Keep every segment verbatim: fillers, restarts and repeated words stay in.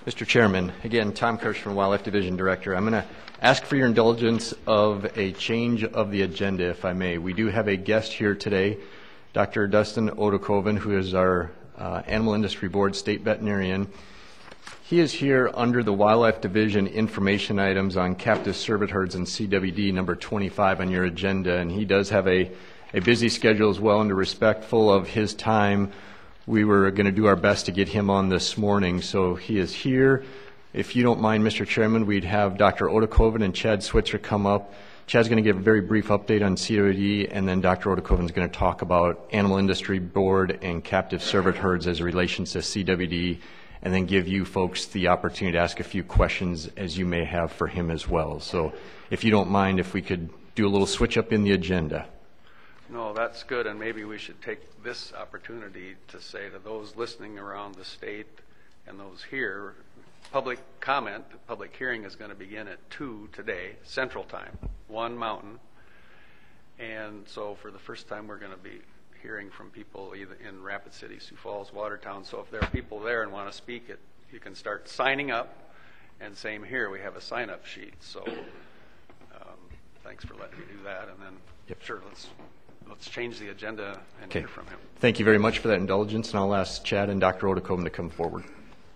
Mister Chairman, again, Tom Kirschman, Wildlife Division Director. I'm going to ask for your indulgence of a change of the agenda, if I may. We do have a guest here today, Doctor Dustin Odokoven, who is our uh, Animal Industry Board State Veterinarian. He is here under the Wildlife Division information items on captive cervid herds and C W D number twenty-five on your agenda, and he does have a, a busy schedule as well, and to respectful of his time, we were going to do our best to get him on this morning, so he is here. If you don't mind, Mister Chairman, we'd have Doctor Odokoven and Chad Switzer come up. Chad's going to give a very brief update on C W D, and then Doctor Odokoven is going to talk about Animal Industry Board and captive cervid herds as it relations to C W D, and then give you folks the opportunity to ask a few questions as you may have for him as well. So if you don't mind, if we could do a little switch up in the agenda. No, that's good, and maybe we should take this opportunity to say to those listening around the state and those here, public comment, the public hearing is going to begin at two today, Central Time, one Mountain. And so for the first time, we're going to be hearing from people either in Rapid City, Sioux Falls, Watertown. So if there are people there and want to speak, it, you can start signing up. And same here, we have a sign-up sheet. So um, thanks for letting me do that. And then, yep. Sure, let's let's change the agenda and okay. hear from him. Thank you very much for that indulgence, and I'll ask Chad and Doctor Odokoven to come forward.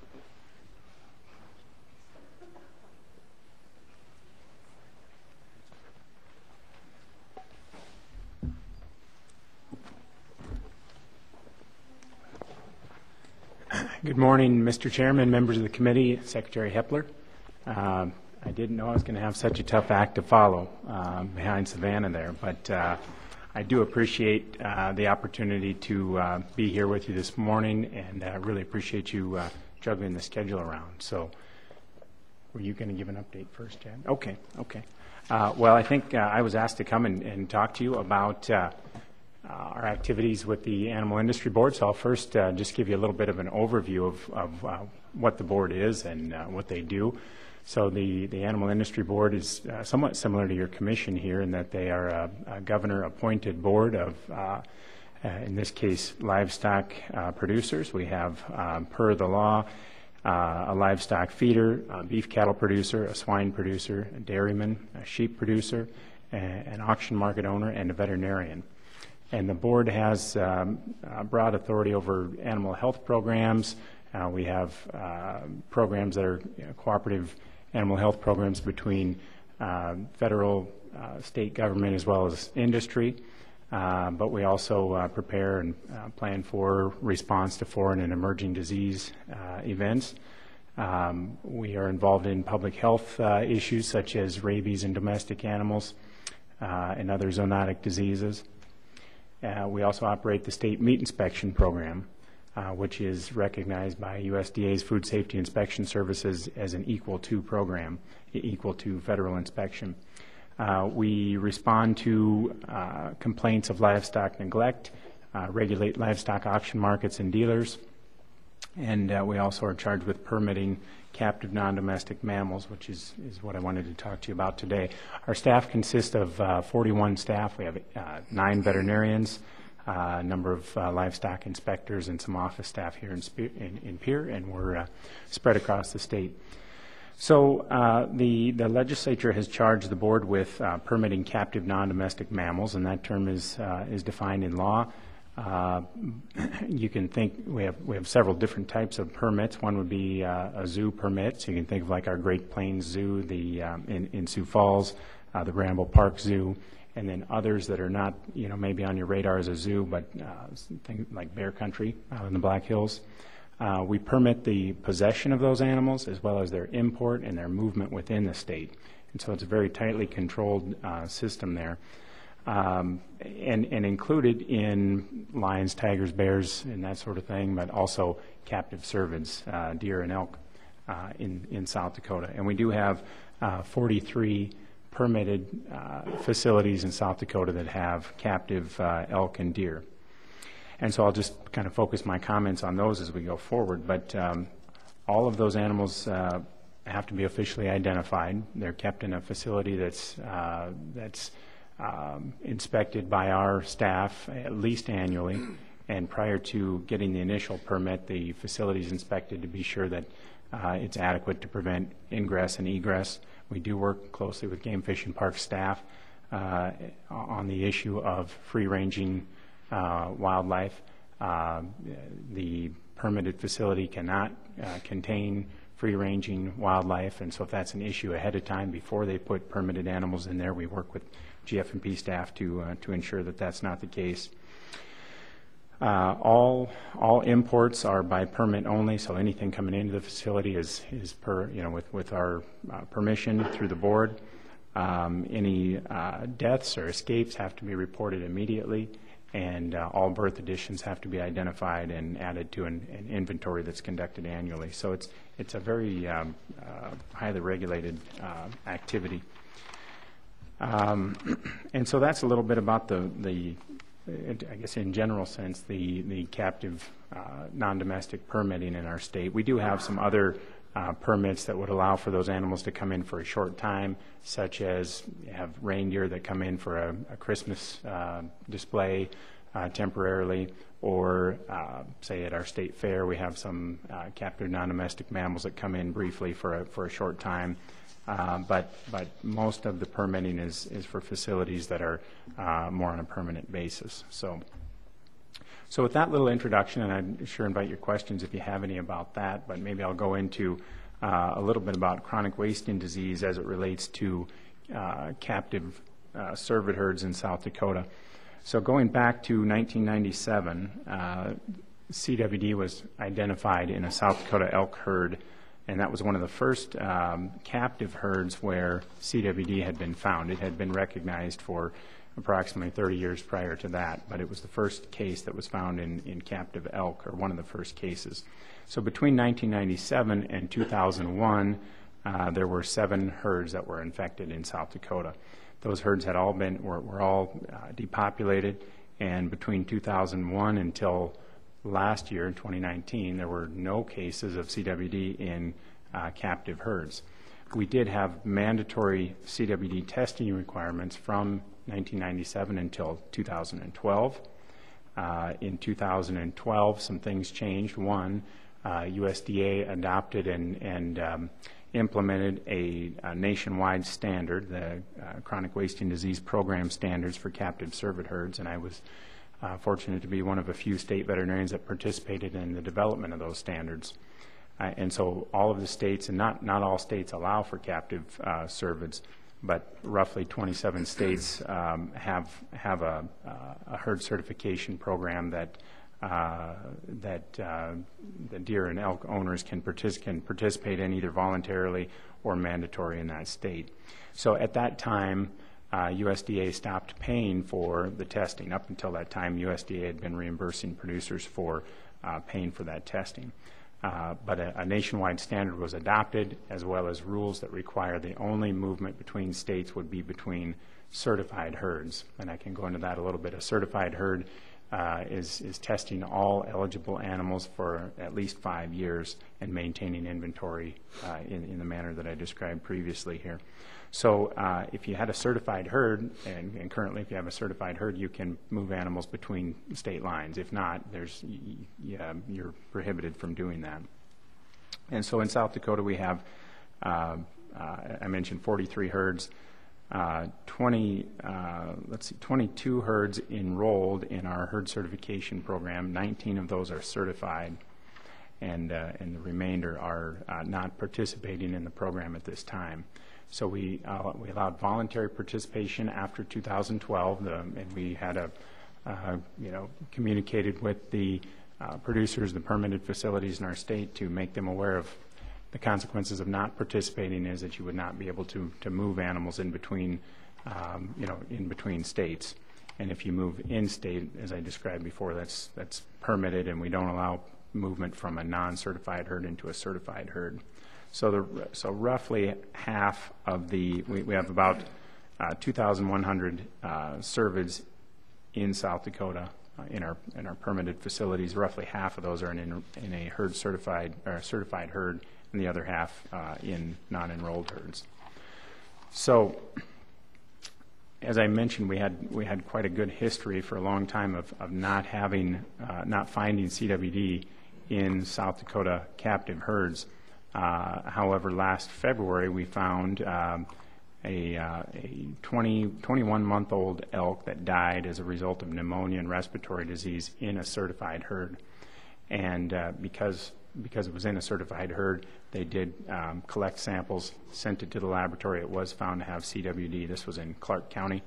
Good morning, Mister Chairman, members of the committee, Secretary Hepler. Uh, I didn't know I was going to have such a tough act to follow uh, behind Savannah there, but uh, I do appreciate uh, the opportunity to uh, be here with you this morning, and I uh, really appreciate you uh, juggling the schedule around. So, were you going to give an update first, Chad? Okay, okay. Uh, well, I think uh, I was asked to come and, and talk to you about uh, Uh, our activities with the Animal Industry Board. So I'll first uh, just give you a little bit of an overview of, of uh, what the board is and uh, what they do. So the, the Animal Industry Board is uh, somewhat similar to your commission here in that they are a, a governor-appointed board of, uh, uh, in this case, livestock uh, producers. We have, uh, per the law, uh, a livestock feeder, a beef cattle producer, a swine producer, a dairyman, a sheep producer, a, an auction market owner, and a veterinarian. And the board has um, uh, broad authority over animal health programs. Uh, we have uh, programs that are you know, cooperative animal health programs between uh, federal, uh, state government, as well as industry. Uh, but we also uh, prepare and uh, plan for response to foreign and emerging disease uh, events. Um, we are involved in public health uh, issues such as rabies in domestic animals uh, and other zoonotic diseases. Uh, we also operate the State Meat Inspection Program, uh, which is recognized by U S D A's Food Safety Inspection Services as an equal to program, equal to federal inspection. Uh, we respond to uh, complaints of livestock neglect, uh, regulate livestock auction markets and dealers, and uh, we also are charged with permitting captive non-domestic mammals, which is, is what I wanted to talk to you about today. Our staff consists of uh, forty-one staff. We have uh, nine veterinarians, uh, a number of uh, livestock inspectors, and some office staff here in, in, in Pierre, and we're uh, spread across the state. So uh, the, the legislature has charged the board with uh, permitting captive non-domestic mammals, and that term is, uh, is defined in law. Uh, you can think we have we have several different types of permits. One would be uh, a zoo permit. So you can think of like our Great Plains Zoo, the um, in, in Sioux Falls, uh, the Bramble Park Zoo, and then others that are not you know maybe on your radar as a zoo, but uh, things like Bear Country out in the Black Hills. Uh, we permit the possession of those animals as well as their import and their movement within the state, and so it's a very tightly controlled uh, system there. Um, and, and included in lions, tigers, bears, and that sort of thing, but also captive cervids, uh, deer and elk uh, in, in South Dakota. And we do have uh, forty-three permitted uh, facilities in South Dakota that have captive uh, elk and deer. And so I'll just kind of focus my comments on those as we go forward. But um, all of those animals uh, have to be officially identified. They're kept in a facility that's uh, that's Um, inspected by our staff at least annually, and prior to getting the initial permit, the facility is inspected to be sure that uh, it's adequate to prevent ingress and egress. We do work closely with Game Fish and Park staff uh, on the issue of free-ranging uh, wildlife. Uh, the permitted facility cannot uh, contain free-ranging wildlife, and so if that's an issue ahead of time before they put permitted animals in there, we work with G F and P staff to uh, to ensure that that's not the case. Uh, all all imports are by permit only, so anything coming into the facility is is per you know with with our uh, permission through the board. Um, any uh, deaths or escapes have to be reported immediately, and uh, all birth additions have to be identified and added to an, an inventory that's conducted annually. So it's it's a very um, uh, highly regulated uh, activity. Um, and so that's a little bit about the the. I guess in general sense, the, the captive uh, non-domestic permitting in our state. We do have some other uh, permits that would allow for those animals to come in for a short time, such as have reindeer that come in for a, a Christmas uh, display uh, temporarily, or uh, say at our state fair we have some uh, captive non-domestic mammals that come in briefly for a, for a short time. Uh, but but most of the permitting is is for facilities that are uh, more on a permanent basis. So so with that little introduction, and I'd sure invite your questions if you have any about that. But maybe I'll go into uh, a little bit about chronic wasting disease as it relates to uh, captive uh, cervid herds in South Dakota. So going back to nineteen ninety-seven, uh, C W D was identified in a South Dakota elk herd. And that was one of the first um, captive herds where C W D had been found. It had been recognized for approximately thirty years prior to that, but it was the first case that was found in, in captive elk, or one of the first cases. So between nineteen ninety-seven and two thousand one, uh, there were seven herds that were infected in South Dakota. Those herds had all been, were, were all uh, depopulated, and between two thousand one until last year in twenty nineteen, there were no cases of C W D in uh, captive herds. We did have mandatory C W D testing requirements from nineteen ninety-seven until two thousand twelve. Uh, in two thousand twelve, some things changed. One, uh, U S D A adopted and, and um, implemented a, a nationwide standard, the uh, Chronic Wasting Disease Program standards for captive cervid herds, and I was Uh, fortunate to be one of a few state veterinarians that participated in the development of those standards. Uh, and so all of the states, and not, not all states allow for captive uh, cervids, but roughly twenty-seven states um, have have a, a herd certification program that uh, that uh, the deer and elk owners can, partic- can participate in either voluntarily or mandatory in that state. So at that time, Uh, U S D A stopped paying for the testing. Up until that time, U S D A had been reimbursing producers for uh, paying for that testing. Uh, but a, a nationwide standard was adopted, as well as rules that require the only movement between states would be between certified herds. And I can go into that a little bit. A certified herd uh, is, is testing all eligible animals for at least five years and maintaining inventory uh, in, in the manner that I described previously here. So uh, if you had a certified herd, and, and currently if you have a certified herd, you can move animals between state lines. If not, there's yeah, you're prohibited from doing that. And so in South Dakota we have, uh, uh, I mentioned forty-three herds, uh, twenty, uh, let's see, twenty-two herds enrolled in our herd certification program. nineteen of those are certified, and uh, and the remainder are uh, not participating in the program at this time. So we uh, we allowed voluntary participation after two thousand twelve, the, and we had a uh, you know communicated with the uh, producers, the permitted facilities in our state, to make them aware of the consequences of not participating. Is that you would not be able to to move animals in between um, you know in between states, and if you move in state, as I described before, that's that's permitted, and we don't allow movement from a non-certified herd into a certified herd. So, the, so roughly half of the, we, we have about uh, two thousand one hundred uh, cervids in South Dakota uh, in our in our permitted facilities. Roughly half of those are in, in, in a herd certified or certified herd, and the other half uh, in non-enrolled herds. So, as I mentioned, we had we had quite a good history for a long time of, of not having, uh, not finding C W D in South Dakota captive herds. Uh, however, last February we found um, a, uh, a twenty, twenty-one month old elk that died as a result of pneumonia and respiratory disease in a certified herd. And uh, because because it was in a certified herd, they did um, collect samples, sent it to the laboratory. It was found to have C W D. This was in Clark County.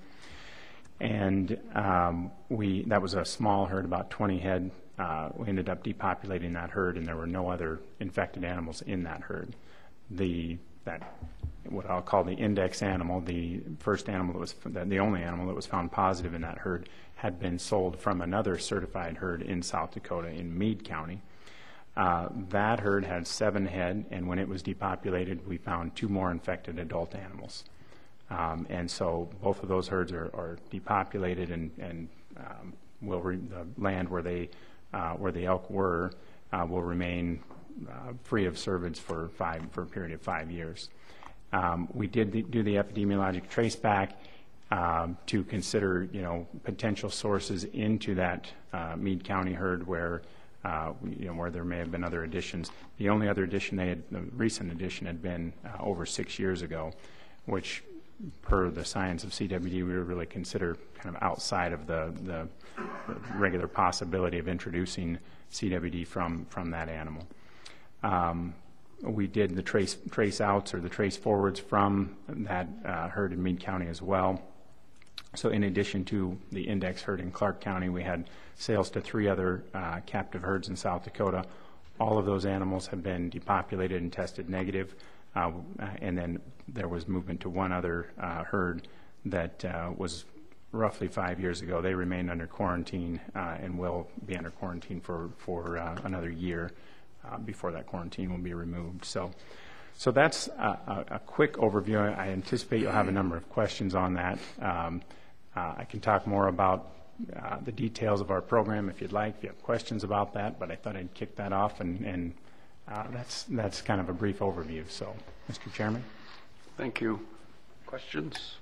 And um, we that was a small herd, about twenty head. Uh, we ended up depopulating that herd, and there were no other infected animals in that herd. The that what I'll call the index animal, the first animal that was the only animal that was found positive in that herd, had been sold from another certified herd in South Dakota in Meade County. Uh, that herd had seven head, and when it was depopulated, we found two more infected adult animals. Um, and so both of those herds are, are depopulated, and, and um, will re- the land where they uh, where the elk were uh, will remain uh, free of cervids for five for a period of five years. Um, we did the, do the epidemiologic traceback um, to consider, you know, potential sources into that uh, Meade County herd where. Uh, you know, where there may have been other additions. The only other addition they had, the recent addition had been uh, over six years ago, which, per the science of C W D, we would really consider kind of outside of the, the regular possibility of introducing C W D from from that animal. Um, we did the trace trace outs or the trace forwards from that uh, herd in Meade County as well. So in addition to the index herd in Clark County, we had sales to three other uh, captive herds in South Dakota. All of those animals have been depopulated and tested negative. Uh, and then there was movement to one other uh, herd that uh, was roughly five years ago. They remain under quarantine uh, and will be under quarantine for, for uh, another year uh, before that quarantine will be removed. So. So that's a, a, a quick overview. I anticipate you'll have a number of questions on that. Um, uh, I can talk more about uh, the details of our program if you'd like, if you have questions about that, but I thought I'd kick that off, and, and uh, that's, that's kind of a brief overview. So, Mister Chairman. Thank you. Questions?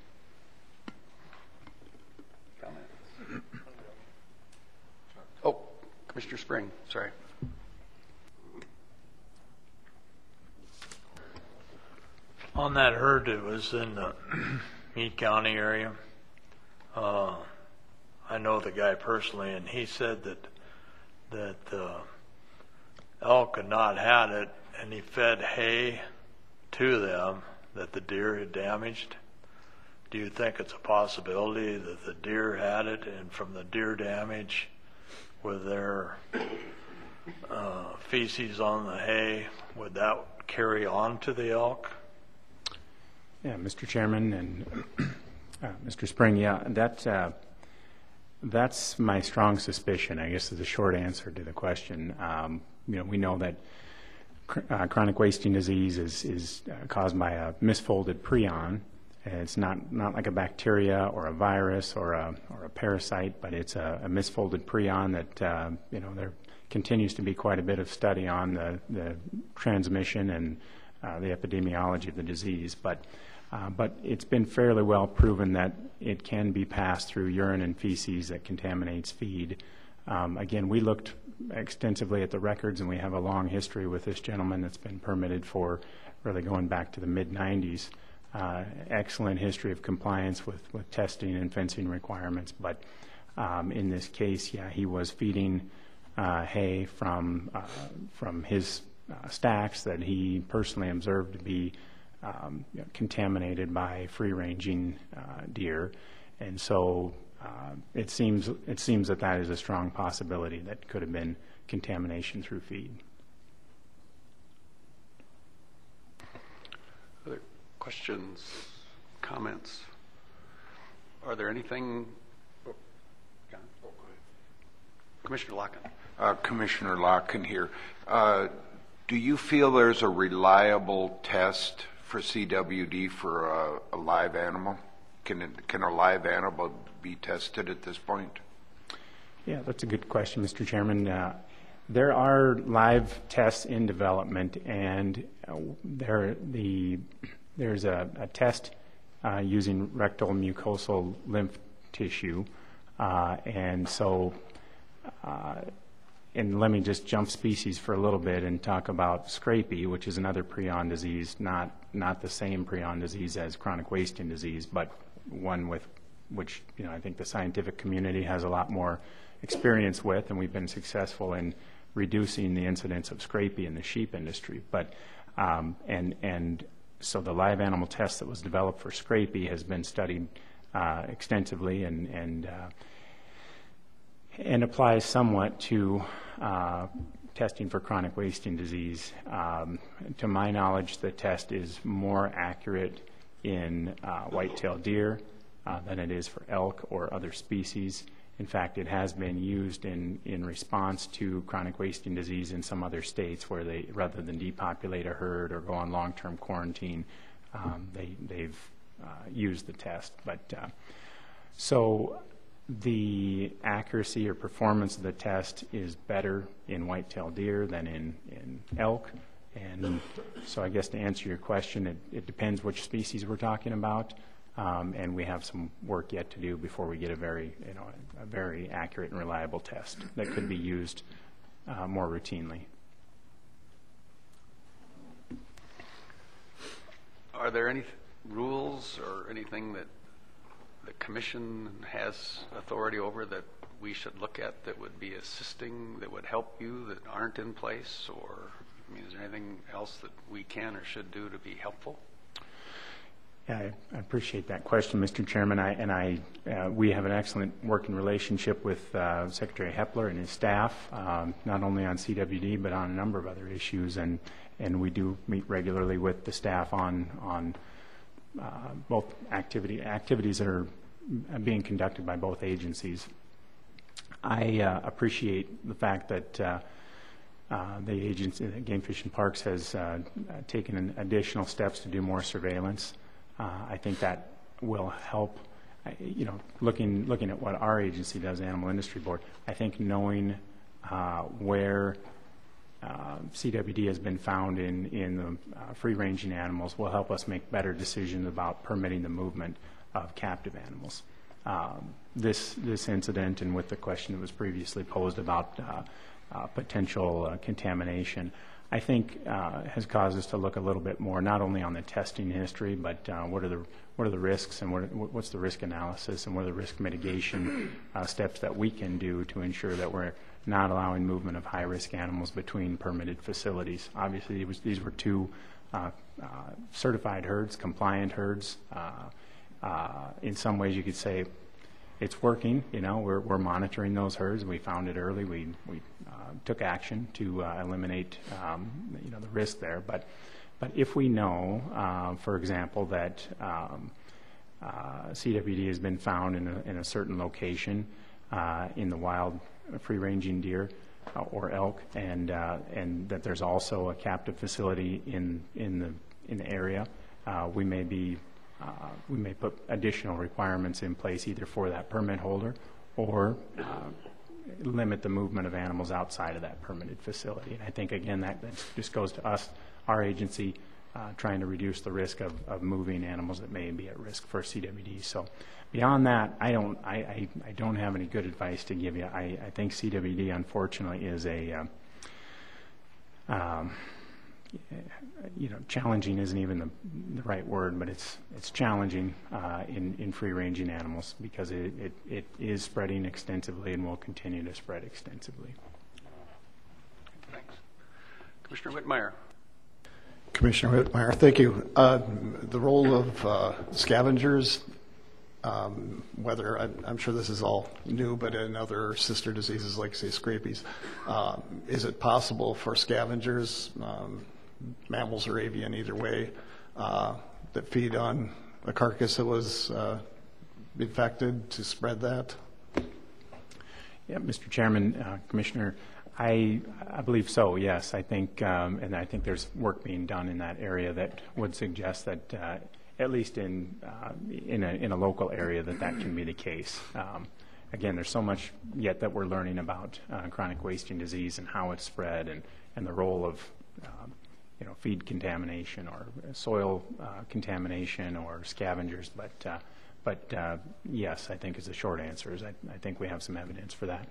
Comments? Oh, Commissioner Spring, sorry. On that herd that was in the Meade County area, uh, I know the guy personally, and he said that that uh, elk had not had it, and he fed hay to them that the deer had damaged. Do you think it's a possibility that the deer had it, and from the deer damage with their uh, feces on the hay, would that carry on to the elk? Yeah, Mister Chairman and uh, Mister Spring, yeah, that, uh, that's my strong suspicion, I guess, is the short answer to the question. Um, you know, we know that cr- uh, chronic wasting disease is, is uh, caused by a misfolded prion. It's not, not like a bacteria or a virus or a, or a parasite, but it's a, a misfolded prion that, uh, you know, there continues to be quite a bit of study on the, the transmission and uh, the epidemiology of the disease. But Uh, but it's been fairly well proven that it can be passed through urine and feces that contaminates feed. Um, again, we looked extensively at the records, and we have a long history with this gentleman that's been permitted for really going back to the mid nineties. Uh, excellent history of compliance with, with testing and fencing requirements. But um, in this case, yeah, he was feeding uh, hay from, uh, from his uh, stacks that he personally observed to be Um, you know, contaminated by free-ranging uh, deer, and so uh, it seems it seems that that is a strong possibility that could have been contamination through feed. Other questions, comments? Are there anything? Oh, John? Oh, go ahead. Commissioner Locken. Uh, Commissioner Locken here. Uh, do you feel there's a reliable test for C W D for a, a live animal? Can it, can a live animal be tested at this point? Yeah, that's a good question, Mister Chairman. Uh, there are live tests in development, and uh, there the there's a, a test uh, using rectal mucosal lymph tissue. Uh, and so, uh, and let me just jump species for a little bit and talk about scrapie, which is another prion disease, not, not the same prion disease as chronic wasting disease, but one with which, you know, I think the scientific community has a lot more experience with, and we've been successful in reducing the incidence of scrapie in the sheep industry. But um, and and so the live animal test that was developed for scrapie has been studied uh, extensively and and uh, and applies somewhat to uh, testing for chronic wasting disease. Um, to my knowledge, the test is more accurate in uh, white-tailed deer uh, than it is for elk or other species. In fact, it has been used in, in response to chronic wasting disease in some other states where they, rather than depopulate a herd or go on long-term quarantine, um, they, they've uh, used the test. But uh, so the accuracy or performance of the test is better in white-tailed deer than in, in elk. And so I guess to answer your question, it, it depends which species we're talking about. Um, and we have some work yet to do before we get a very, you know, a, a very accurate and reliable test that could be used uh, more routinely. Are there any rules or anything that the commission has authority over that we should look at that would be assisting, that would help you, that aren't in place? Or, I mean, is there anything else that we can or should do to be helpful? Yeah, I appreciate that question, Mister Chairman. I, and I, uh, we have an excellent working relationship with uh, Secretary Hepler and his staff, um, not only on C W D but on a number of other issues. And and we do meet regularly with the staff on on uh, both activity activities that are being conducted by both agencies. I uh, appreciate the fact that uh, uh, the agency, Game Fish and Parks, has uh, taken an additional steps to do more surveillance. Uh, I think that will help, uh, you know, looking looking at what our agency does, Animal Industry Board, I think knowing uh, where uh, C W D has been found in, in the uh, free-ranging animals will help us make better decisions about permitting the movement of captive animals. Um, this, this incident, and with the question that was previously posed about uh, uh, potential uh, contamination, I think uh, has caused us to look a little bit more, not only on the testing history, but uh, what are the what are the risks, and what, what's the risk analysis, and what are the risk mitigation uh, steps that we can do to ensure that we're not allowing movement of high-risk animals between permitted facilities. Obviously, it was, these were two uh, uh, certified herds, compliant herds. Uh, uh, in some ways, you could say it's working. You know, we're we're monitoring those herds. We found it early. We we uh, took action to uh, eliminate um, you know the risk there. But but if we know, uh, for example, that um, uh, C W D has been found in a in a certain location uh, in the wild free-ranging deer uh, or elk, and uh, and that there's also a captive facility in in the in the area, uh, we may be Uh, we may put additional requirements in place either for that permit holder or uh, limit the movement of animals outside of that permitted facility. And I think, again, that, that just goes to us, our agency, uh, trying to reduce the risk of, of moving animals that may be at risk for C W D. So beyond that, I don't, I, I, I don't have any good advice to give you. I, I think C W D, unfortunately, is a um, um, you know, challenging isn't even the, the right word, but it's it's challenging uh, in in free-ranging animals because it, it it is spreading extensively and will continue to spread extensively. Thanks. Commissioner Whitmire. Commissioner Whitmire, thank you. Uh, the role of uh, scavengers, um, whether I'm, I'm sure this is all new, but in other sister diseases like, say, scabies, um, is it possible for scavengers, um, mammals or avian either way, uh, that feed on a carcass that was uh, infected to spread that? Yeah, Mister Chairman, uh, Commissioner, I I believe so. Yes, I think, um, and I think there's work being done in that area that would suggest that, uh, at least in uh, in a in a local area, that that can be the case. Um, again, there's so much yet that we're learning about uh, chronic wasting disease and how it's spread, and and the role of um, you know, feed contamination or soil uh, contamination or scavengers. But, uh, but uh, yes, I think is the short answer. Is I, I think we have some evidence for that.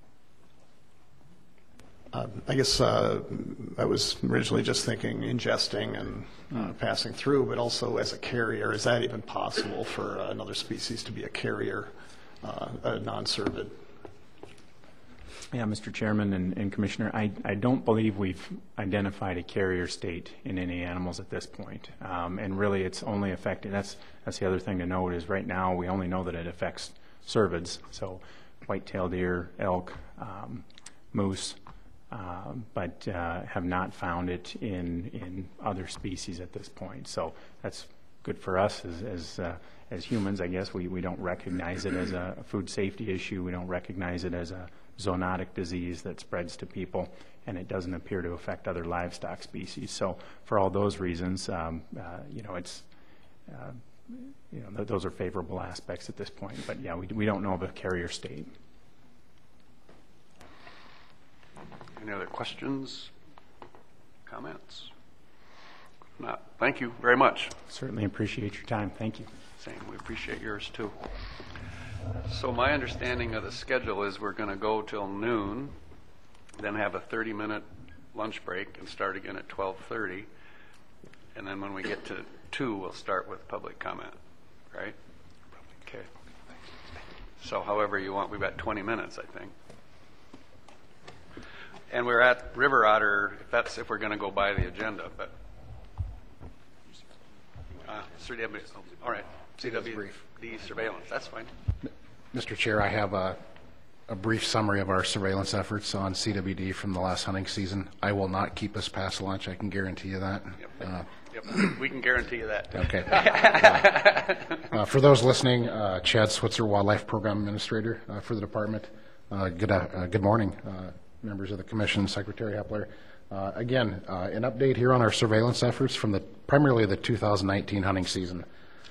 Uh, I guess uh, I was originally just thinking ingesting and uh, passing through, but also as a carrier. Is that even possible for uh, another species to be a carrier, uh, a non-cervid? Yeah, Mister Chairman and, and Commissioner, I, I don't believe we've identified a carrier state in any animals at this point. Um, and really it's only affecting, that's, that's the other thing to note is right now we only know that it affects cervids, so white-tailed deer, elk, um, moose, uh, but uh, have not found it in, in other species at this point. So that's good for us as, as, uh, as humans, I guess. We, we don't recognize it as a food safety issue. We don't recognize it as a zoonotic disease that spreads to people, and it doesn't appear to affect other livestock species. So for all those reasons, um, uh, you know, it's, uh, you know, th those are favorable aspects at this point. But yeah, we, we don't know of a carrier state. Any other questions, comments? If not, thank you very much. Certainly appreciate your time. Thank you. Same, we appreciate yours too. So my understanding of the schedule is we're going to go till noon, then have a thirty minute lunch break and start again at twelve thirty. And then when we get to two, we'll start with public comment, right? Okay. So however you want, we've got twenty minutes, I think. And we're at River Otter, if that's if we're going to go by the agenda, but uh, C W, oh, all right, C W D surveillance, that's fine. Mister Chair, I have a, a brief summary of our surveillance efforts on C W D from the last hunting season. I will not keep us past lunch, I can guarantee you that. Yep. Uh, Yep. We can guarantee you that. Okay. uh, uh, for those listening, uh, Chad Switzer, Wildlife Program Administrator uh, for the department. Uh, good, uh, uh, good morning, uh, members of the Commission, Secretary Hepler. Uh, again, uh, an update here on our surveillance efforts from the primarily the two thousand nineteen hunting season.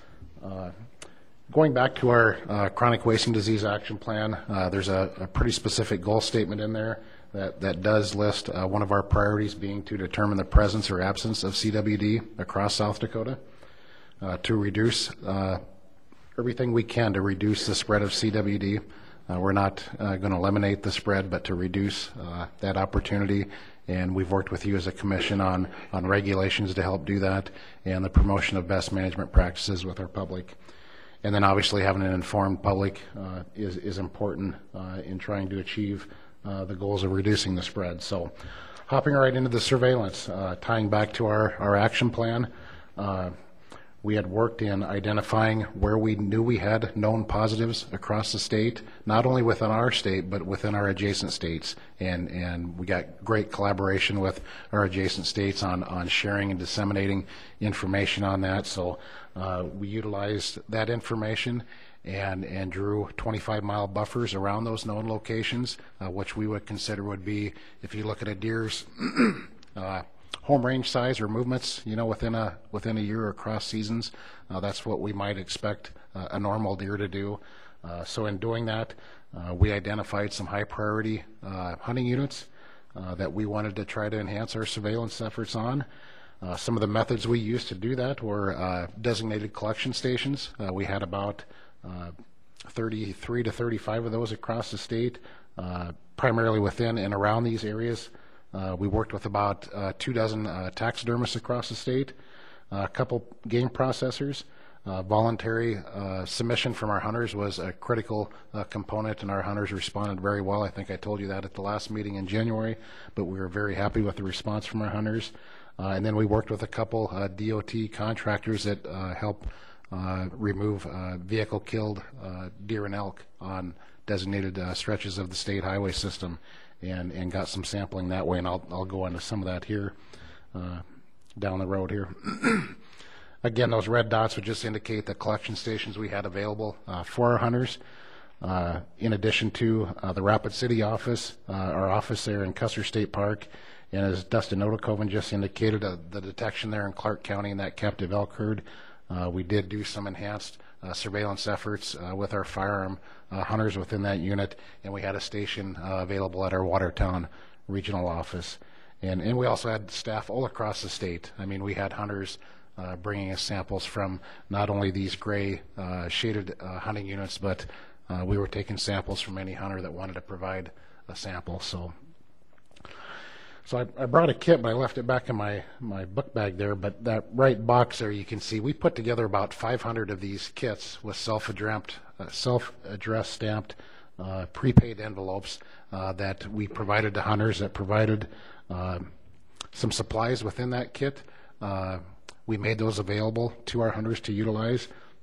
Uh, going back to our uh, chronic wasting disease action plan, uh, there's a, a pretty specific goal statement in there that, that does list uh, one of our priorities being to determine the presence or absence of C W D across South Dakota, uh, to reduce uh, everything we can to reduce the spread of C W D. Uh, we're not uh, going to eliminate the spread, but to reduce uh, that opportunity. And we've worked with you as a commission on, on regulations to help do that and the promotion of best management practices with our public. And then obviously having an informed public uh, is, is important uh, in trying to achieve uh, the goals of reducing the spread. So hopping right into the surveillance, uh, tying back to our, our action plan, uh, we had worked in identifying where we knew we had known positives across the state, not only within our state, but within our adjacent states. And, and we got great collaboration with our adjacent states on, on sharing and disseminating information on that. So uh, we utilized that information and, and drew twenty-five mile buffers around those known locations, uh, which we would consider would be, if you look at a deer's uh, home range size or movements, you know, within a within a year or across seasons, uh, that's what we might expect uh, a normal deer to do. Uh, so in doing that, uh, we identified some high priority uh, hunting units uh, that we wanted to try to enhance our surveillance efforts on. Uh, some of the methods we used to do that were uh, designated collection stations. Uh, we had about uh, thirty-three to thirty-five of those across the state, uh, primarily within and around these areas. Uh, we worked with about uh, two dozen uh, taxidermists across the state, uh, a couple game processors. Uh, voluntary uh, submission from our hunters was a critical uh, component, and our hunters responded very well. I think I told you that at the last meeting in January, but we were very happy with the response from our hunters. Uh, and then we worked with a couple uh, D O T contractors that uh, help uh, remove uh, vehicle-killed uh, deer and elk on designated uh, stretches of the state highway system. And, and got some sampling that way, and I'll, I'll go into some of that here uh, down the road here. Again, those red dots would just indicate the collection stations we had available uh, for our hunters. Uh, in addition to uh, the Rapid City office, uh, our office there in Custer State Park, and as Dustin Odokoven just indicated, uh, the detection there in Clark County in that captive elk herd, uh, we did do some enhanced Uh, surveillance efforts uh, with our firearm uh, hunters within that unit, and we had a station uh, available at our Watertown regional office. And, and we also had staff all across the state. I mean, we had hunters uh, bringing us samples from not only these gray uh, shaded uh, hunting units, but uh, we were taking samples from any hunter that wanted to provide a sample. So, so I, I brought a kit, but I left it back in my, my book bag there. But that right box there, you can see we put together about five hundred of these kits with self-addressed, uh, self-addressed stamped uh, prepaid envelopes uh, that we provided to hunters that provided uh, some supplies within that kit. Uh, we made those available to our hunters to utilize.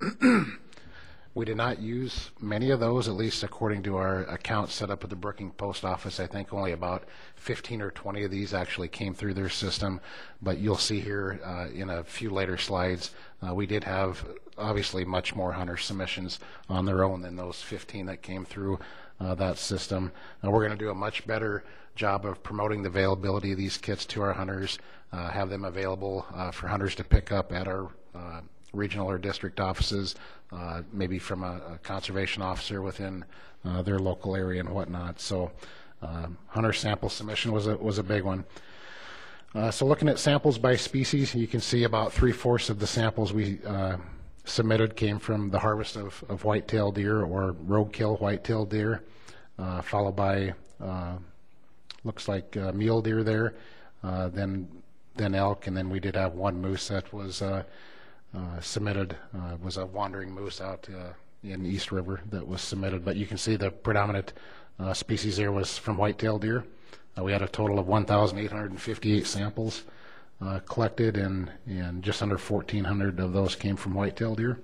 We did not use many of those, at least according to our account set up at the Brookings Post Office. I think only about fifteen or twenty of these actually came through their system. But you'll see here uh, in a few later slides, uh, we did have obviously much more hunter submissions on their own than those fifteen that came through uh, that system. Uh, we're going to do a much better job of promoting the availability of these kits to our hunters, uh, have them available uh, for hunters to pick up at our uh, regional or district offices, uh, maybe from a, a conservation officer within uh, their local area and whatnot. So um, hunter sample submission was a, was a big one. Uh, so looking at samples by species, you can see about three-fourths of the samples we uh, submitted came from the harvest of, of white-tailed deer or roadkill white-tailed deer, uh, followed by uh, looks like uh, mule deer there, uh, then then elk, and then we did have one moose that was uh, uh, submitted, uh, was a wandering moose out uh, in East River that was submitted. But you can see the predominant uh, species there was from white-tailed deer. Uh, we had a total of one thousand eight hundred fifty-eight samples uh, collected, and, and just under fourteen hundred of those came from white-tailed deer.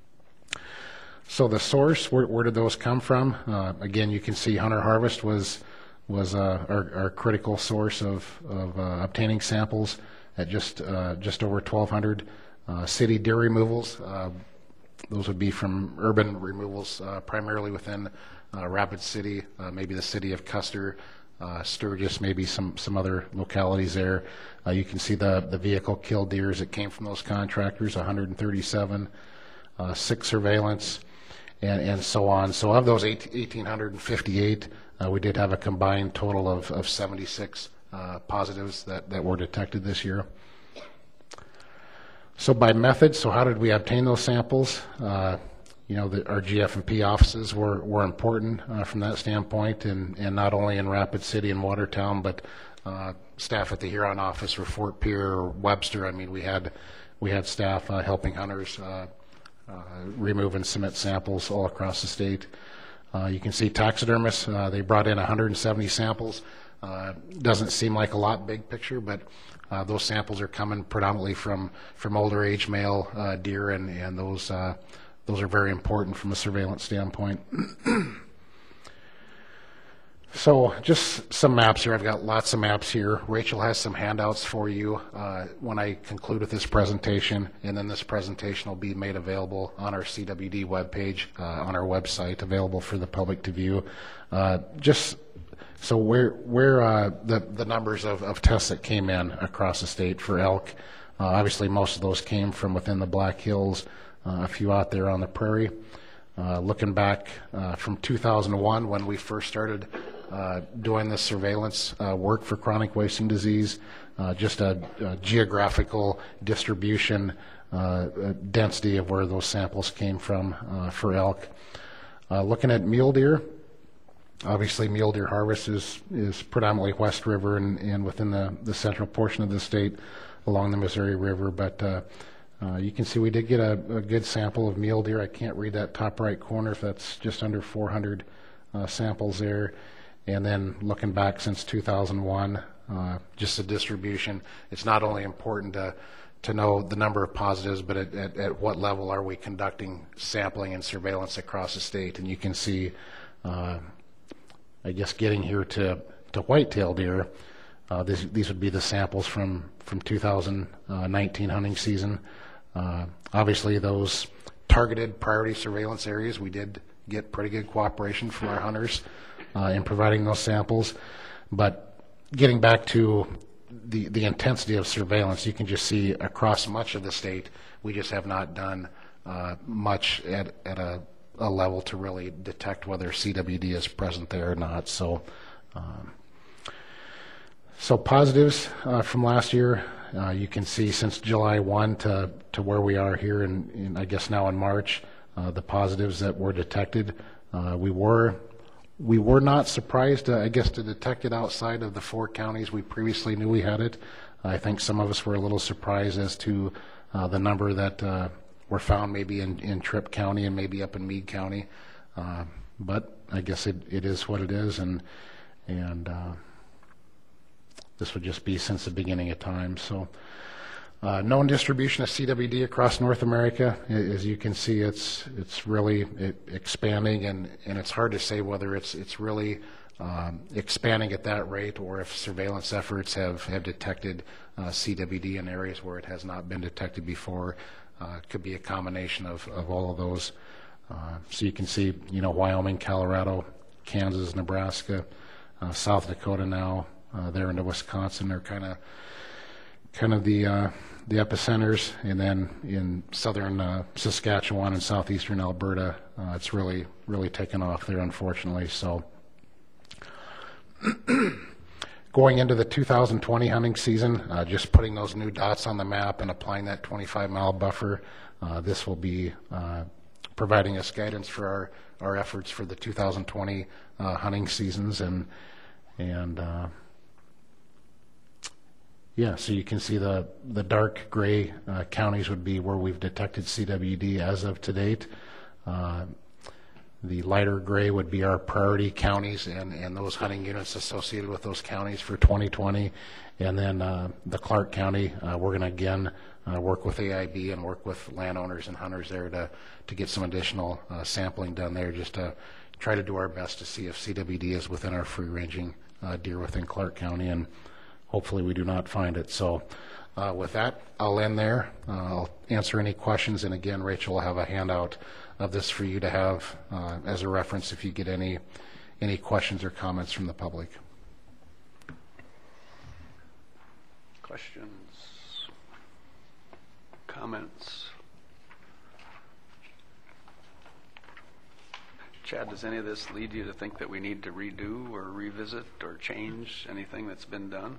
So the source, where, where did those come from? Uh, again, you can see Hunter Harvest was was uh, our, our critical source of, of uh, obtaining samples at just uh, just over twelve hundred. Uh, city deer removals, uh, those would be from urban removals, uh, primarily within uh, Rapid City, uh, maybe the city of Custer, uh, Sturgis, maybe some, some other localities there. Uh, you can see the, the vehicle killed deers that came from those contractors, one hundred thirty-seven, uh, six surveillance, and, and so on. So of those one thousand eight hundred fifty-eight, uh, we did have a combined total of, of seventy-six uh, positives that, that were detected this year. So by method, so how did we obtain those samples? Uh, you know, the, our G F and P offices were, were important uh, from that standpoint, and, and not only in Rapid City and Watertown, but uh, staff at the Huron office for Fort Pierre, Webster. I mean, we had we had staff uh, helping hunters uh, uh, remove and submit samples all across the state. Uh, you can see taxidermists, uh, they brought in one hundred seventy samples. Uh, doesn't seem like a lot big picture, but uh, those samples are coming predominantly from from older age male uh, deer, and and those uh, those are very important from a surveillance standpoint. So just some maps here. I've got lots of maps here. Rachel has some handouts for you uh, when I conclude with this presentation, and then this presentation will be made available on our C W D webpage, uh, on our website, available for the public to view. Uh, just so where where uh, the the numbers of, of tests that came in across the state for elk. Uh, obviously, most of those came from within the Black Hills. Uh, a few out there on the prairie. Uh, looking back uh, from two thousand one, when we first started uh, doing this surveillance uh, work for chronic wasting disease, uh, just a, a geographical distribution uh, density of where those samples came from uh, for elk. Uh, looking at mule deer, obviously mule deer harvest is, is predominantly West River and, and within the, the central portion of the state along the Missouri River, but uh, Uh, you can see we did get a, a good sample of mule deer. I can't read that top right corner if that's just under four hundred uh, samples there. And then looking back since two thousand one, uh, just the distribution. It's not only important to, to know the number of positives, but at, at, at what level are we conducting sampling and surveillance across the state. And you can see, uh, I guess getting here to, to white-tailed deer, uh, this, these would be the samples from, from two thousand nineteen hunting season. Uh, obviously, those targeted priority surveillance areas, we did get pretty good cooperation from our hunters uh, in providing those samples. But getting back to the, the intensity of surveillance, you can just see across much of the state, we just have not done uh, much at, at a, a level to really detect whether C W D is present there or not. So. Um, So positives uh, from last year, uh, you can see since July first to, to where we are here in, in I guess now in March, uh, the positives that were detected. Uh, we were we were not surprised, uh, I guess, to detect it outside of the four counties we previously knew we had it. I think some of us were a little surprised as to uh, the number that uh, were found maybe in, in Tripp County and maybe up in Meade County. Uh, but I guess it, it is what it is, and and uh, this would just be since the beginning of time. So uh, known distribution of C W D across North America. As you can see, it's it's really it, expanding, and, and it's hard to say whether it's it's really um, expanding at that rate or if surveillance efforts have, have detected uh, C W D in areas where it has not been detected before. Uh, it could be a combination of, of all of those. Uh, so you can see, you know, Wyoming, Colorado, Kansas, Nebraska, uh, South Dakota now, uh, there into Wisconsin are kind of kind of the uh, the epicenters, and then in southern uh, Saskatchewan and southeastern Alberta, uh, it's really really taken off there, unfortunately. So going into the two thousand twenty hunting season, uh, just putting those new dots on the map and applying that twenty-five mile buffer, uh, this will be uh, providing us guidance for our, our efforts for the two thousand twenty uh, hunting seasons. And and uh, yeah, so you can see the, the dark gray uh, counties would be where we've detected C W D as of to date. Uh, The lighter gray would be our priority counties and, and those hunting units associated with those counties for twenty twenty. And then uh, the Clark County, uh, we're going to again uh, work with A I B and work with landowners and hunters there to, to get some additional uh, sampling done there, just to try to do our best to see if C W D is within our free-ranging uh, deer within Clark County, and hopefully we do not find it. So uh, with that, I'll end there. Uh, I'll answer any questions, and again, Rachel will have a handout of this for you to have uh, as a reference if you get any any questions or comments from the public. Questions? Comments? Chad, does any of this lead you to think that we need to redo or revisit or change anything that's been done?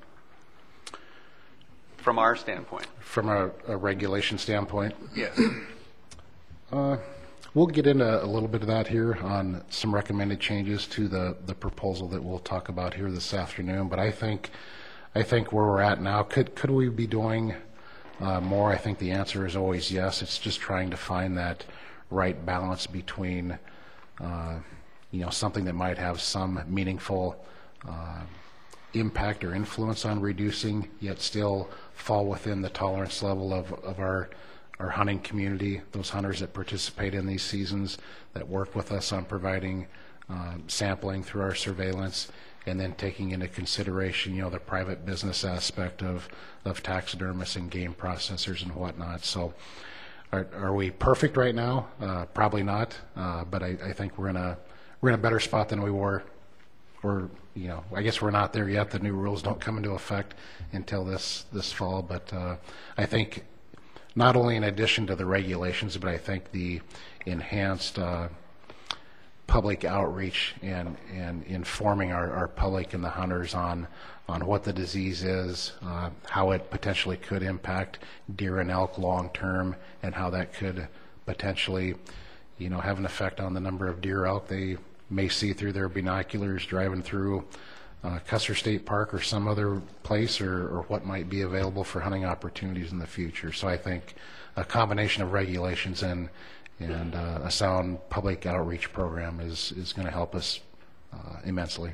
From our standpoint. From a, a regulation standpoint? Yes. Uh, we'll get into a little bit of that here on some recommended changes to the, the proposal that we'll talk about here this afternoon. But I think I think where we're at now, could could we be doing uh, more? I think the answer is always yes. It's just trying to find that right balance between uh, you know, something that might have some meaningful uh, impact or influence on reducing, yet still fall within the tolerance level of, of our our hunting community, those hunters that participate in these seasons, that work with us on providing uh, sampling through our surveillance, and then taking into consideration, you know, the private business aspect of, of taxidermists and game processors and whatnot. So are, are we perfect right now? Uh, probably not, uh, but I, I think we're in a we're in a better spot than we were. We're, you know, I guess we're not there yet. The new rules don't come into effect until this this fall, but uh, I think not only in addition to the regulations, but I think the enhanced uh, public outreach and, and informing our, our public and the hunters on on what the disease is, uh, how it potentially could impact deer and elk long term, and how that could potentially, you know, have an effect on the number of deer elk they may see through their binoculars driving through uh, Custer State Park or some other place, or, or what might be available for hunting opportunities in the future. So I think a combination of regulations and and uh, a sound public outreach program is, is going to help us uh, immensely.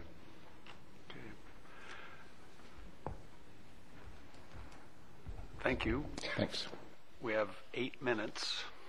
Thank you. Thanks. We have eight minutes.